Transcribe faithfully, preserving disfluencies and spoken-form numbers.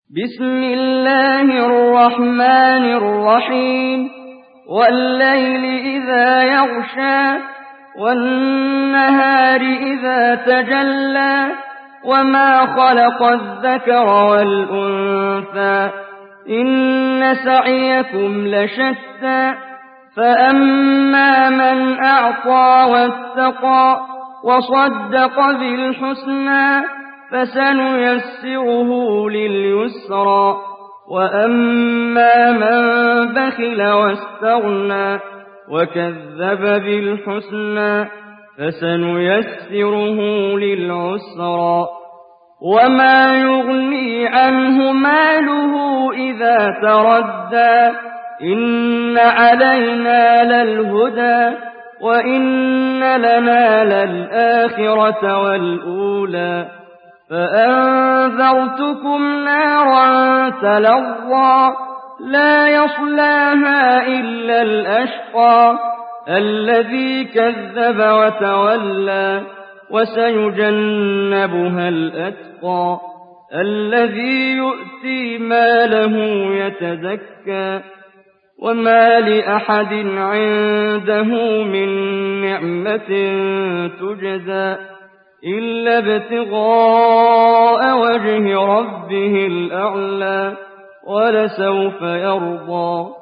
بسم الله الرحمن الرحيم والليل إذا يغشى والنهار إذا تجلى وما خلق الذكر والأنثى إن سعيكم لشتى فأما من أعطى واتقى وصدق بالحسنى فسنيسره لليسرى وأما من بخل واستغنى وكذب بالحسنى فسنيسره للعسرى وما يغني عنه ماله إذا تردى إن علينا للهدى وإن لنا للآخرة والأولى فأنذرتكم نارا تلظى لا يصلاها إلا الأشقى الذي كذب وتولى وسيجنبها الأتقى الذي يؤتي ماله يتزكى وما لأحد عنده من نعمة تجزى إلا ابتغاء وجه ربه الأعلى ولسوف يرضى